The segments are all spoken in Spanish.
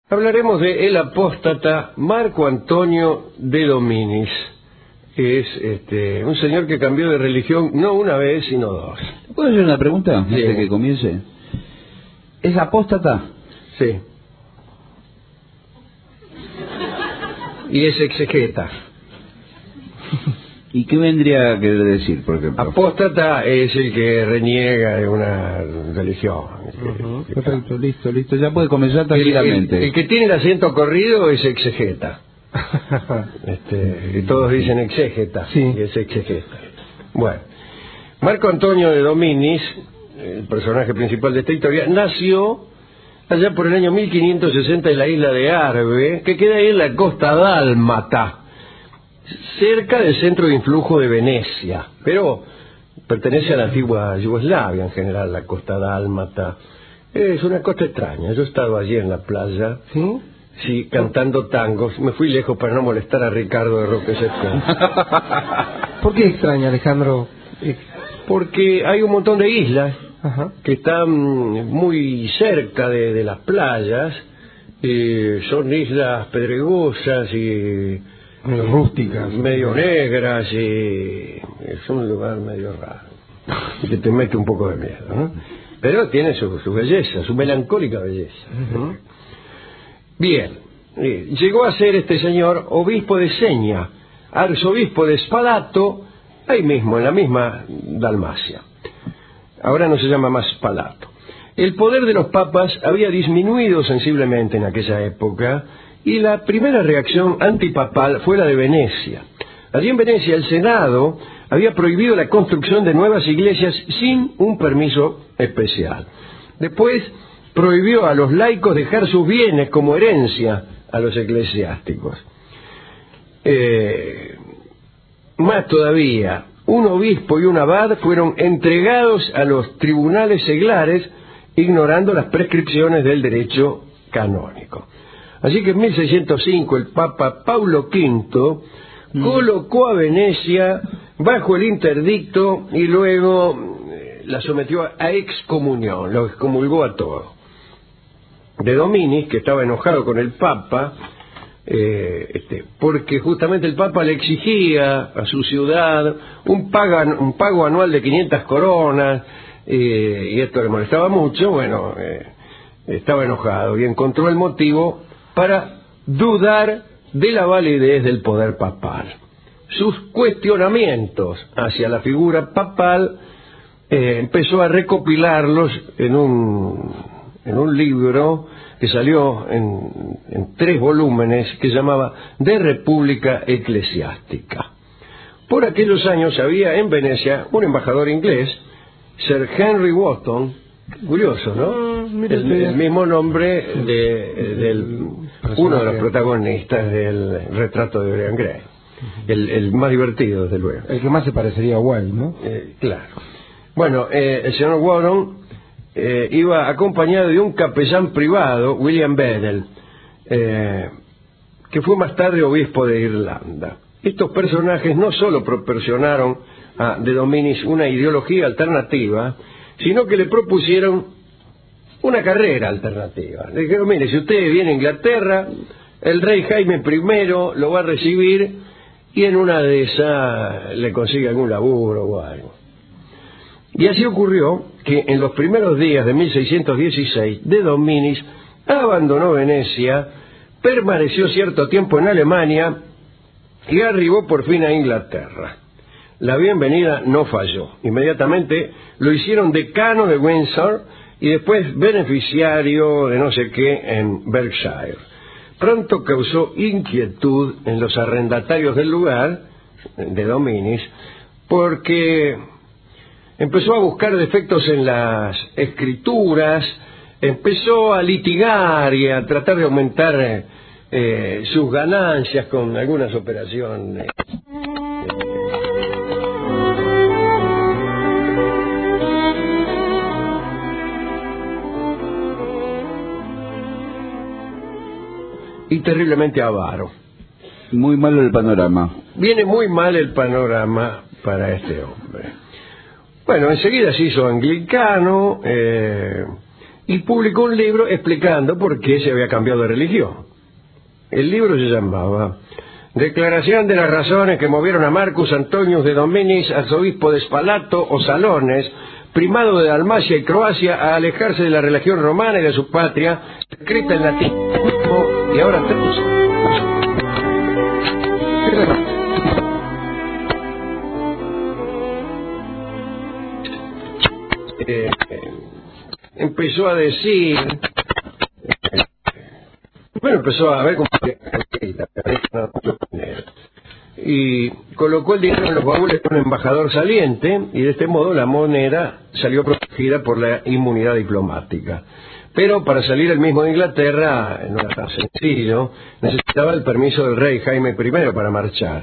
Hablaremos de el apóstata Marco Antonio de Dominis, que es un señor que cambió de religión no una vez, sino dos. ¿Puedo hacer una pregunta antes Sí. de que comience? ¿Es apóstata? Sí. Y es exegeta. ¿Y qué vendría a querer decir, por ejemplo? Apóstata es el que reniega de una religión. Perfecto, listo. Ya puede comenzar El tranquilamente. que tiene el acento corrido es exegeta. Y todos dicen exégeta, Sí. y es exegeta. Bueno, Marco Antonio de Dominis, el personaje principal de esta historia, nació allá por el año 1560 en la isla de Arve, que queda ahí en la costa dálmata, cerca del centro de influjo de Venecia, pero pertenece a la antigua Yugoslavia en general, la costa dálmata. Es una costa extraña. Yo he estado allí en la playa, ¿Sí? sí, cantando tangos. Me fui lejos para no molestar a Ricardo de Roque Secón. ¿Por qué extraña, Alejandro? Porque hay un montón de islas Ajá. que están muy cerca de las playas. Son islas pedregosas y Medio rústicas. medio negras, y es un lugar medio raro que te mete un poco de miedo, ¿no? Pero tiene su belleza, su melancólica belleza. Ujú. Bien, llegó a ser este señor obispo de Seña, arzobispo de Spalato, ahí mismo, en la misma Dalmacia. Ahora no se llama más Spalato. El poder de los papas había disminuido sensiblemente en aquella época, y la primera reacción antipapal fue la de Venecia. Allí en Venecia el Senado había prohibido la construcción de nuevas iglesias sin un permiso especial. Después prohibió a los laicos dejar sus bienes como herencia a los eclesiásticos. Más todavía, un obispo y un abad fueron entregados a los tribunales seglares ignorando las prescripciones del derecho canónico. Así que en 1605 el Papa Paulo V colocó a Venecia bajo el interdicto y luego la sometió a excomunión, lo excomulgó a todos. De Dominis, que estaba enojado con el Papa, porque justamente el Papa le exigía a su ciudad un pago anual de 500 coronas, y esto le molestaba mucho. Bueno, estaba enojado y encontró el motivo para dudar de la validez del poder papal. Sus cuestionamientos hacia la figura papal empezó a recopilarlos en un libro que salió en 3 volúmenes, que se llamaba De República Eclesiástica. Por aquellos años había en Venecia un embajador inglés, Sir Henry Wotton, curioso, ¿no? El mismo nombre de uno de los protagonistas del Retrato de Dorian Gray. El más divertido, desde luego. El que más se parecería a Wilde, ¿no? Claro. Bueno, el señor Wotton iba acompañado de un capellán privado, William Bedell, que fue más tarde obispo de Irlanda. Estos personajes no solo proporcionaron a De Dominis una ideología alternativa, sino que le propusieron una carrera alternativa. Le dijeron: mire, si usted viene a Inglaterra, el rey Jaime I lo va a recibir, y en una de esas le consigue algún laburo o algo. Y así ocurrió que en los primeros días de 1616 De Dominis abandonó Venecia, permaneció cierto tiempo en Alemania y arribó por fin a Inglaterra. La bienvenida no falló. Inmediatamente lo hicieron decano de Windsor y después beneficiario de no sé qué en Berkshire. Pronto causó inquietud en los arrendatarios del lugar, de Dominis, porque empezó a buscar defectos en las escrituras, empezó a litigar y a tratar de aumentar sus ganancias con algunas operaciones. Y terriblemente avaro. Muy malo el panorama. Viene muy mal el panorama para este hombre. Bueno, enseguida se hizo anglicano, y publicó un libro explicando por qué se había cambiado de religión. El libro se llamaba Declaración de las razones que movieron a Marcus Antonius de Dominis, arzobispo de Spalato o Salones, primado de Dalmacia y Croacia, a alejarse de la religión romana y de su patria, escrita en latín y ahora empezó a decir, bueno, empezó a ver cómo y colocó el dinero en los baúles de un embajador saliente, y de este modo la moneda salió protegida por la inmunidad diplomática. Pero para salir el mismo de Inglaterra no era tan sencillo, necesitaba el permiso del rey Jaime I para marchar.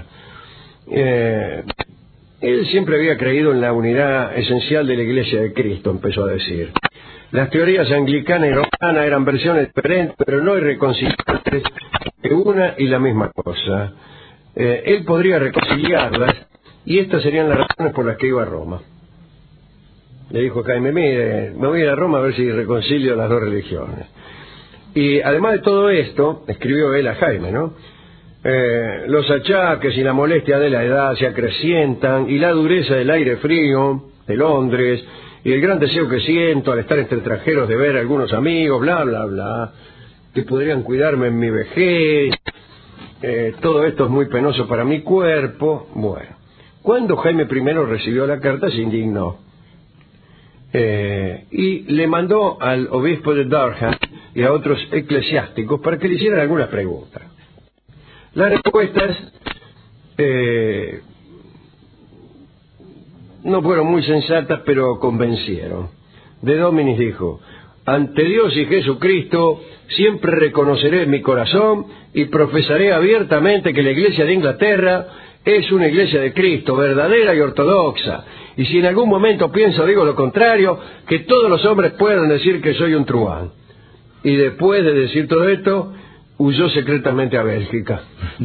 Él siempre había creído en la unidad esencial de la Iglesia de Cristo, empezó a decir. Las teorías anglicana y romana eran versiones diferentes, pero no irreconciliables, que una y la misma cosa. Él podría reconciliarlas, y estas serían las razones por las que iba a Roma. Le dijo Jaime, mire, me voy a ir a Roma a ver si reconcilio las dos religiones. Y además de todo esto, escribió él a Jaime, ¿no? Los achaques y la molestia de la edad se acrecientan, y la dureza del aire frío de Londres, y el gran deseo que siento al estar entre extranjeros de ver a algunos amigos, bla, bla, bla, que podrían cuidarme en mi vejez. Todo esto es muy penoso para mi cuerpo. Bueno, cuando Jaime I recibió la carta se indignó y le mandó al obispo de Durham y a otros eclesiásticos para que le hicieran algunas preguntas. Las respuestas no fueron muy sensatas, pero convencieron. De Dominis dijo: ante Dios y Jesucristo siempre reconoceré en mi corazón y profesaré abiertamente que la Iglesia de Inglaterra es una Iglesia de Cristo, verdadera y ortodoxa. Y si en algún momento pienso o digo lo contrario, que todos los hombres puedan decir que soy un truán. Y después de decir todo esto, huyó secretamente a Bélgica.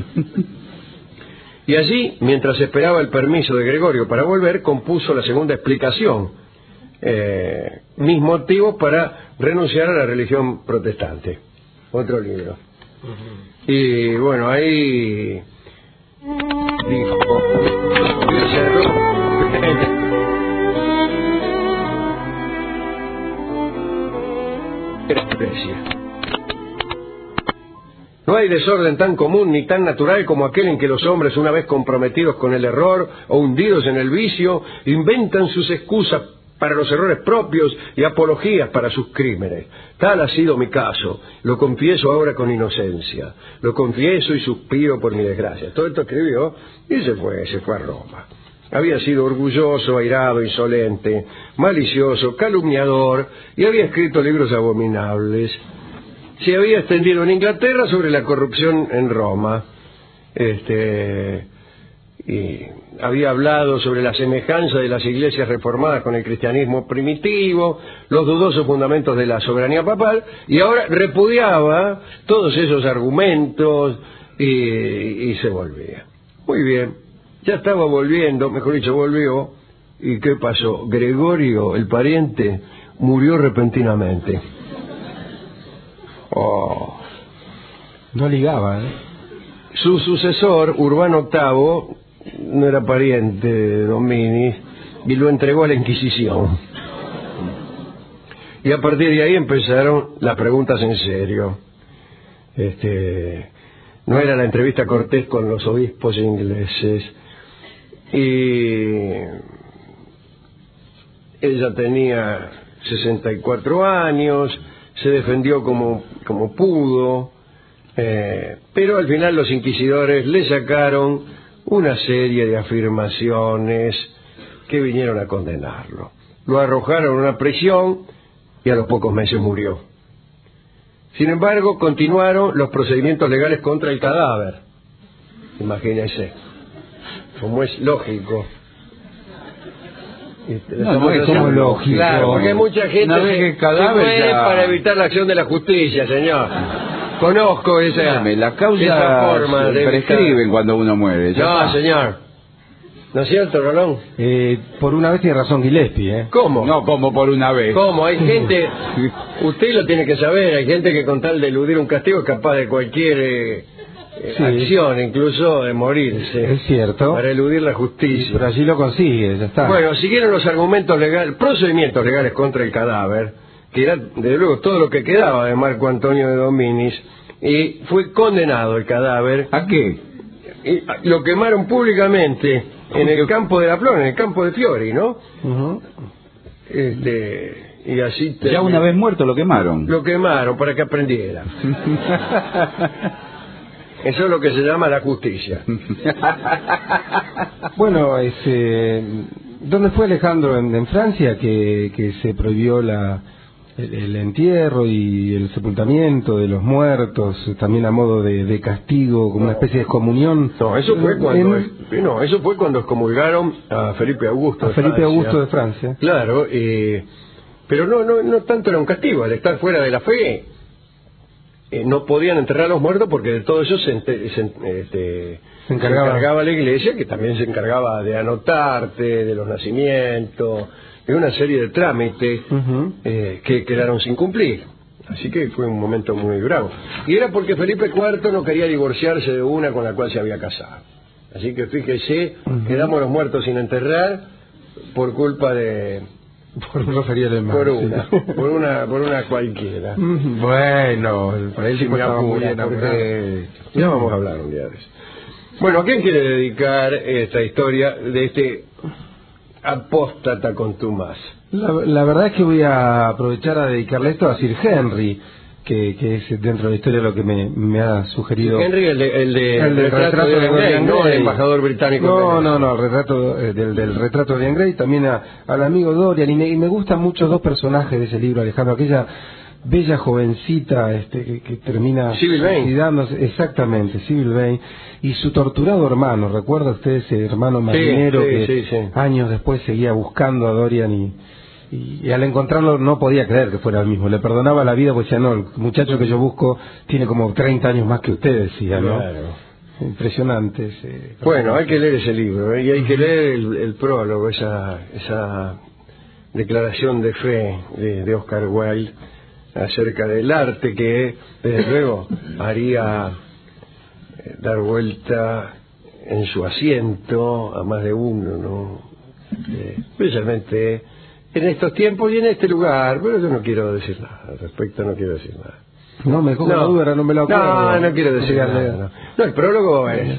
Y allí, mientras esperaba el permiso de Gregorio para volver, compuso la segunda explicación. Mis motivos para renunciar a la religión protestante. Otro libro. Y bueno, ahí dijo: no hay desorden tan común ni tan natural como aquel en que los hombres, una vez comprometidos con el error o hundidos en el vicio, inventan sus excusas para los errores propios y apologías para sus crímenes. Tal ha sido mi caso. Lo confieso ahora con inocencia. Lo confieso y suspiro por mi desgracia. Todo esto escribió y se fue a Roma. Había sido orgulloso, airado, insolente, malicioso, calumniador, y había escrito libros abominables. Se había extendido en Inglaterra sobre la corrupción en Roma. Y había hablado sobre la semejanza de las iglesias reformadas con el cristianismo primitivo, los dudosos fundamentos de la soberanía papal, y ahora repudiaba todos esos argumentos y se volvía. Muy bien, ya estaba volviendo, mejor dicho, volvió, ¿y qué pasó? Gregorio, el pariente, murió repentinamente. Oh. No ligaba, ¿eh? Su sucesor, Urbano VIII, no era pariente de Dominis, y lo entregó a la Inquisición. Y a partir de ahí empezaron las preguntas en serio. No era la entrevista cortés con los obispos ingleses. Y ella tenía 64 años, se defendió como pudo, pero al final los inquisidores le sacaron una serie de afirmaciones que vinieron a condenarlo. Lo arrojaron a una prisión y a los pocos meses murió. Sin embargo, continuaron los procedimientos legales contra el cadáver. Imagínense, como es lógico. No es como lógico. Claro, porque mucha gente se muere para evitar la acción de la justicia, señor. Conozco esa causa forma de prescriben cuando uno muere. No, señor. ¿No es cierto, Rolón? Por una vez tiene razón Gillespie, ¿eh? ¿Cómo? No, como por una vez. ¿Cómo? Hay gente, usted lo tiene que saber, hay gente que con tal de eludir un castigo es capaz de cualquier Sí. acción, incluso de morirse. Es cierto. Para eludir la justicia. Pero allí lo consigue, ya está. Bueno, siguieron los argumentos legales, procedimientos legales contra el cadáver, que era, desde luego, todo lo que quedaba de Marco Antonio de Dominis, y fue condenado el cadáver. ¿A qué? Y lo quemaron públicamente en el campo de la Flor, en el campo de Fiori, ¿no? Ujú. Y así Ya una vez muerto lo quemaron. lo quemaron para que aprendiera. Eso es lo que se llama la justicia. Bueno, ¿dónde fue Alejandro? En Francia, que se prohibió el entierro y el sepultamiento de los muertos, también a modo de castigo, como una especie de excomunión. No, eso fue cuando eso fue cuando excomulgaron a Felipe Augusto. A Felipe Augusto de Francia. Claro, pero no tanto era un castigo, al estar fuera de la fe. No podían enterrar a los muertos porque de todo eso se encargaba la iglesia, que también se encargaba de anotarte, de los nacimientos, de una serie de trámites que quedaron sin cumplir. Así que fue un momento muy bravo. Y era porque Felipe IV no quería divorciarse de una con la cual se había casado. Así que fíjese, quedamos los muertos sin enterrar por culpa de... Por no sería el mal, por una cualquiera. Bueno, por ahí Si me apura, porque ya vamos a hablar un día de eso. Bueno, ¿a quién quiere dedicar esta historia de este apóstata contumaz? La verdad es que voy a aprovechar a dedicarle esto a Sir Henry, que es dentro de la historia lo que me ha sugerido. Henry, el de retrato de Dorian Gray, no el embajador británico. No, el retrato del retrato de Dorian Gray, también al amigo Dorian, y me gustan mucho dos personajes de ese libro, Alejandro, aquella bella jovencita que termina Sybil Vane. suicidándose, exactamente, Sybil Vane, y su torturado hermano. ¿Recuerda usted ese hermano marinero que años después seguía buscando a Dorian y al encontrarlo no podía creer que fuera el mismo? Le perdonaba la vida, pues decía, no, el muchacho que yo busco tiene como 30 años más que usted, decía, ¿no? Claro. Impresionante Bueno, hay que leer ese libro, y hay que leer el prólogo, esa declaración de fe de Oscar Wilde acerca del arte que, desde luego, haría dar vuelta en su asiento a más de uno, ¿no? Especialmente en estos tiempos y en este lugar, pero yo no quiero decir nada al respecto, no quiero decir nada. No, me cojo la duda, no me lo acuerdo. No quiero decir nada. No, el prólogo es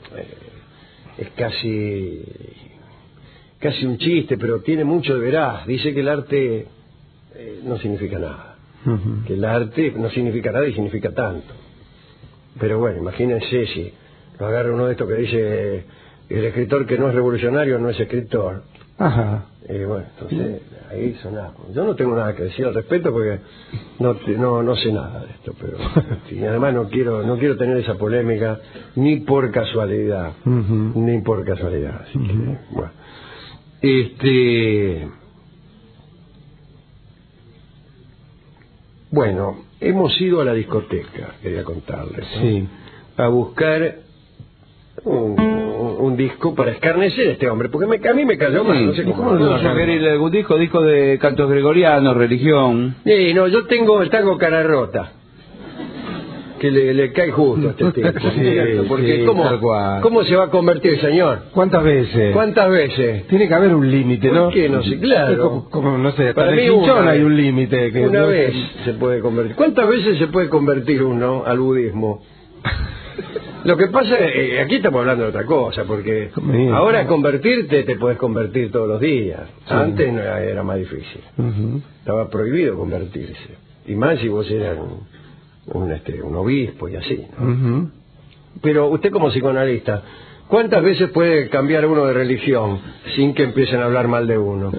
casi un chiste, pero tiene mucho de veraz. Dice que el arte no significa nada. Que el arte no significa nada y significa tanto. Pero bueno, imagínense si lo agarra uno de estos que dice el escritor que no es revolucionario no es escritor. Ajá. Bueno, entonces ahí sonamos. Yo no tengo nada que decir al respecto porque no sé nada de esto, pero y además no quiero tener esa polémica ni por casualidad, ni por casualidad. Así que, bueno, hemos ido a la discoteca, quería contarles, ¿no? Sí. A buscar un disco para escarnecer a este hombre, porque a mí me cayó mal, no sé cómo. ¿Cómo sugerirle algún disco de cantos gregorianos, religión? Sí, no, yo tengo el tango Cara Rota, que le cae justo a este tipo. Porque ¿cómo se va a convertir, señor? ¿Cuántas veces? ¿Cuántas veces? Tiene que haber un límite, ¿no? ¿Por qué no sé? Claro. Como, no sé, Para mí hay un límite. Una vez se puede convertir. ¿Cuántas veces se puede convertir uno al budismo? Lo que pasa es aquí estamos hablando de otra cosa, porque ahora convertirte te puedes convertir todos los días. Sí. Antes era más difícil. Estaba prohibido convertirse. Y más si vos eras un obispo y así, ¿no? Pero usted como psicoanalista, ¿cuántas veces puede cambiar uno de religión sin que empiecen a hablar mal de uno?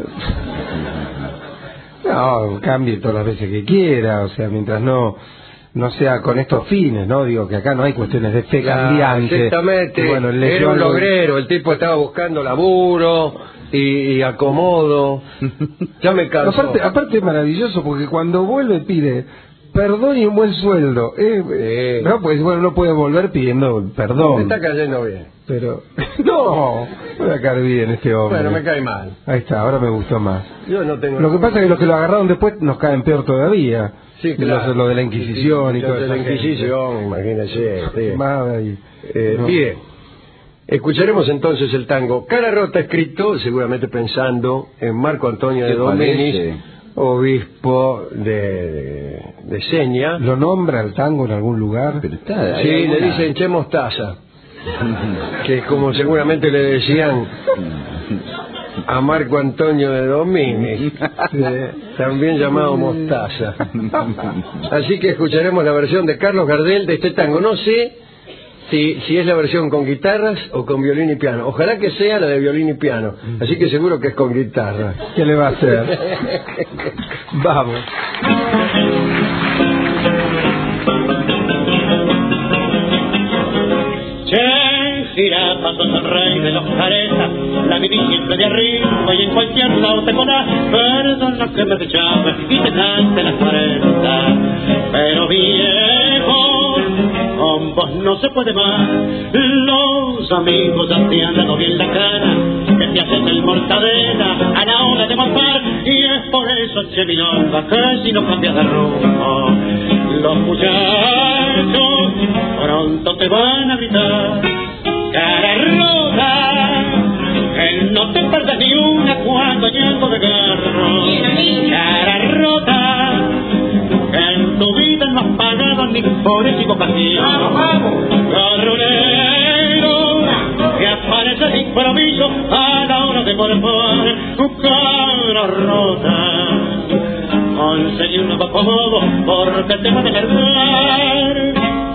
No, cambie todas las veces que quiera, o sea, mientras no sea con estos fines, ¿no? Digo que acá no hay cuestiones de fe cambiante. Exactamente. Bueno, era un logrero, el tipo estaba buscando laburo y acomodo. Ya me canso. Aparte es maravilloso porque cuando vuelve pide perdón y un buen sueldo. No, pues bueno, no puede volver pidiendo perdón. Me está cayendo bien. Pero, no, me va a caer bien este hombre. Bueno, me cae mal. Ahí está, ahora me gustó más. Yo no tengo. Lo que pasa es que los que lo agarraron después nos caen peor todavía. Sí, claro. Lo de la Inquisición y todo eso. Lo de la Inquisición, imagínese. No. Bien. Escucharemos entonces el tango Cara Rota, escrito seguramente pensando en Marco Antonio de Dominis, obispo de Seña. ¿Lo nombra el tango en algún lugar? Pero sí, le dicen Che Mostaza, que es como seguramente le decían a Marco Antonio de Dominis, también llamado Mostaza. Así que escucharemos la versión de Carlos Gardel de este tango. No sé si es la versión con guitarras o con violín y piano. Ojalá que sea la de violín y piano. Así que seguro que es con guitarra. ¿Qué le va a hacer? Vamos. Jirafas, sos el rey de los caretas, la viví siempre de arriba y en cualquier lado te podrás. Perdona que me llame y te cante las 40, pero viejo, con vos no se puede más. Los amigos ya te han dado bien la cara, que te hacen el mortadela a la hora de morfar, y es por eso, che milonga, que si no cambias de rumbo, los muchachos pronto te van a gritar. Cara rota, que no te pierdas ni una cuando hay algo de garro. Cara rota, que en tu vida no has pagado ni por equivocación. Garronero, que aparece de improviso a la hora de morfar. Cara rota, conseguí un nuevo acomodo porque te va a dejar.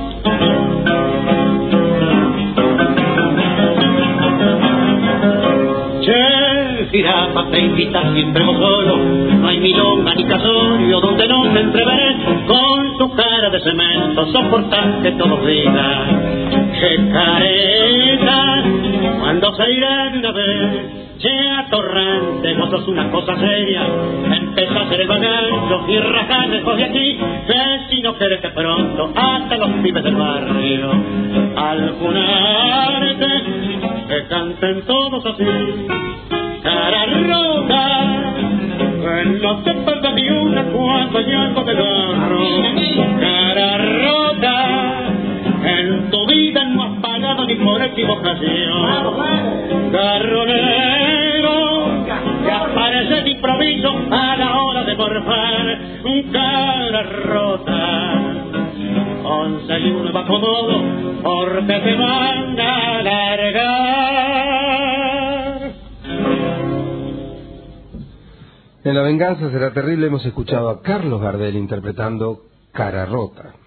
Jirafa, te invita siempre vos solo, no hay milonga ni casorio donde no te entreveré. Con tu cara de cemento soportar que todos digan que careta, cuando se irá de una vez. Che atorrante, vos sos una cosa seria, empezá a hacer el bagallo y rajá lejos de aquí, que si no querés que pronto hasta los pibes del barrio alguna arte que canten todos así. Cara rota, que no te falta ni una cuando hay algo de garro. Cara rota, en tu vida no has pagado ni por equivocación. Garronero, que aparece de improviso a la hora de morfar. Cara rota, conseguí un nuevo acomodo porque te van a largar. En La venganza será terrible hemos escuchado a Carlos Gardel interpretando Cara Rota.